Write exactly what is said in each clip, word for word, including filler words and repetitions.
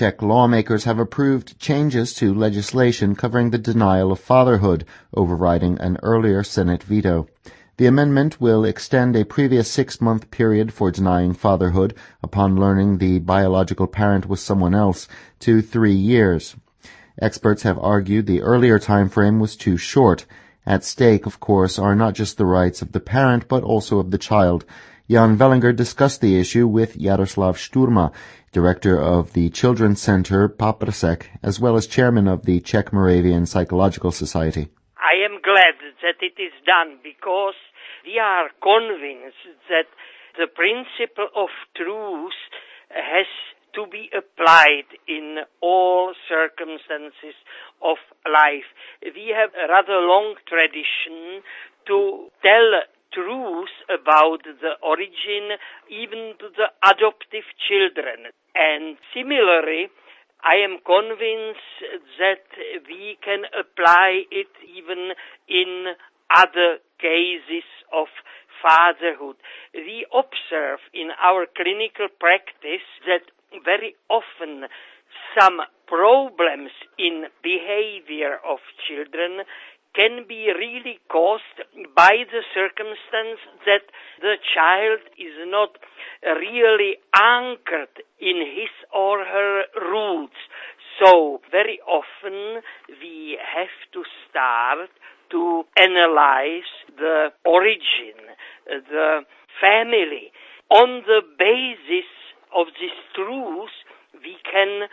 Czech lawmakers have approved changes to legislation covering the denial of fatherhood, overriding an earlier Senate veto. The amendment will extend a previous six-month period for denying fatherhood upon learning the biological parent was someone else to three years. Experts have argued the earlier time frame was too short. At stake, of course, are not just the rights of the parent but also of the child. Jan Vellinger discussed the issue with Jaroslav Šturma, director of the Children's Center Paprsek, as well as chairman of the Czech Moravian Psychological Society. I am glad that it is done because we are convinced that the principle of truth has to be applied in all circumstances of life. We have a rather long tradition to tell truth about the origin even to the adoptive children. And similarly, I am convinced that we can apply it even in other cases of fatherhood. We observe in our clinical practice that very often some problems in behavior of children can be really caused by the circumstance that the child is not really anchored in his or her roots. So very often we have to start to analyze the origin, the family. On the basis of this truth, we can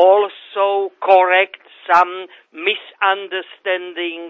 also correct some misunderstandings,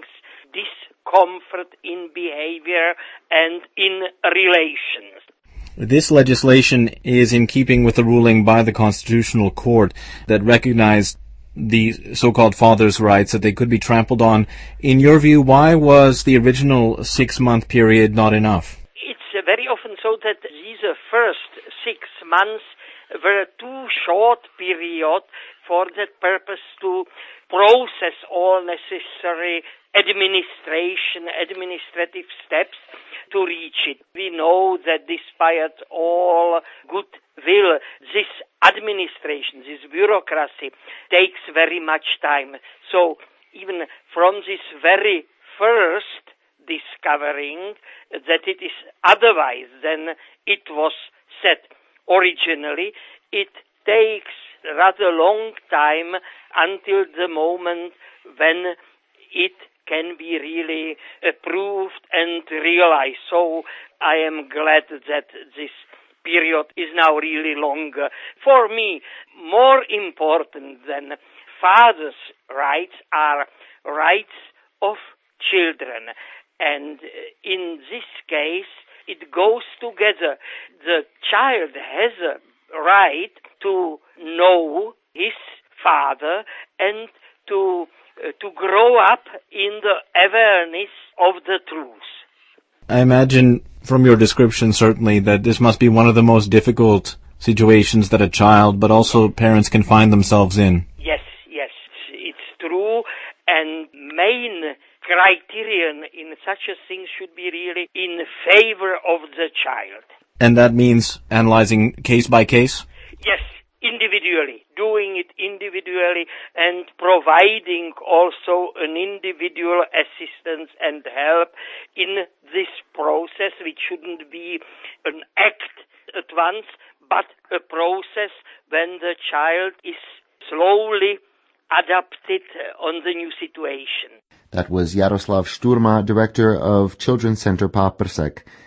discomfort in behavior and in relations. This legislation is in keeping with the ruling by the Constitutional Court that recognized the so-called father's rights, that they could be trampled on. In your view, why was the original six-month period not enough? It's uh, very often so that these uh, first six months were too short period for that purpose to process all necessary administration, administrative steps to reach it. We know that despite all goodwill, this administration, this bureaucracy takes very much time. So even from this very first discovering that it is otherwise than it was said originally, it takes rather long time until the moment when it can be really approved and realized. So I am glad that this period is now really longer. For me, more important than father's rights are rights of children. And in this case, it goes together. The child has a right to know his father and to uh, to grow up in the awareness of the truth. I imagine from your description certainly that this must be one of the most difficult situations that a child but also parents can find themselves in. Yes, yes, it's true, and main criterion in such a thing should be really in favor of the child. And that means analyzing case by case? Yes, individually, doing it individually and providing also an individual assistance and help in this process, which shouldn't be an act at once, but a process when the child is slowly adapted on the new situation. That was Jaroslav Šturma, director of Children's Center Paprsek.